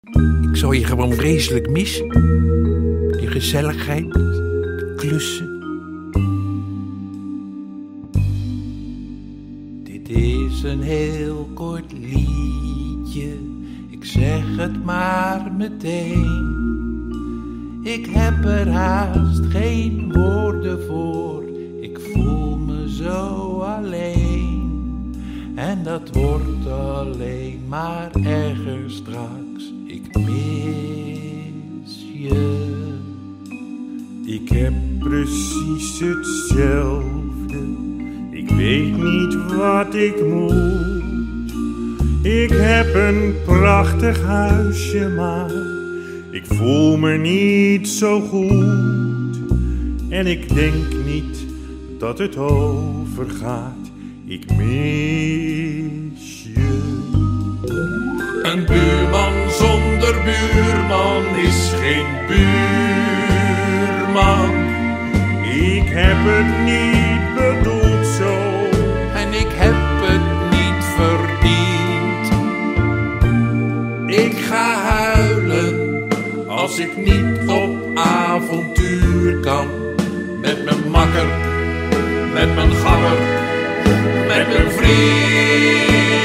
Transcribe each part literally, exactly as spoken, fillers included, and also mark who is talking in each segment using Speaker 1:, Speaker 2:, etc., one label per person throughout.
Speaker 1: Ik zou je gewoon vreselijk missen. Die gezelligheid, klussen. Dit is een heel kort liedje, ik zeg het maar meteen. Ik heb er haast geen woorden voor, ik voel me zo alleen. En dat wordt alleen maar erger straks, ik mis je.
Speaker 2: Ik heb precies hetzelfde, ik weet niet wat ik moet. Ik heb een prachtig huisje, maar ik voel me niet zo goed. En ik denk niet dat het overgaat, ik mis je.
Speaker 3: Een buurman zonder buurman is geen buurman.
Speaker 2: Ik heb het niet bedoeld zo,
Speaker 1: En ik heb het niet verdiend.
Speaker 3: Ik ga huilen als ik niet op avontuur kan. Met mijn makker, met mijn gabber, met mijn vriend.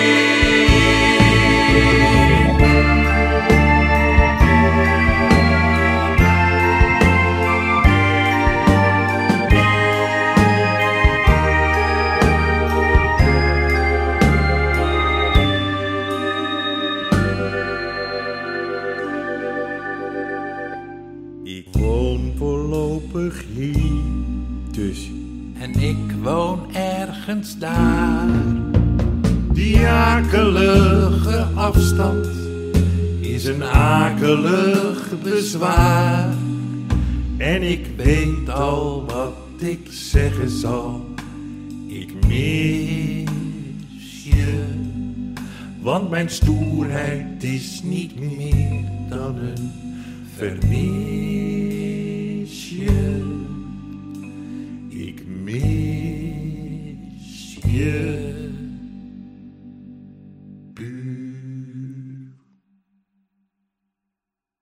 Speaker 2: ik woon voorlopig hier, dus
Speaker 1: En ik woon ergens daar.
Speaker 3: Die akelige afstand is een akelig bezwaar.
Speaker 2: en ik
Speaker 3: Weet al wat ik zeggen zal, ik mis je. Want mijn stoerheid is niet meer dan een vermisje. Ik mis je.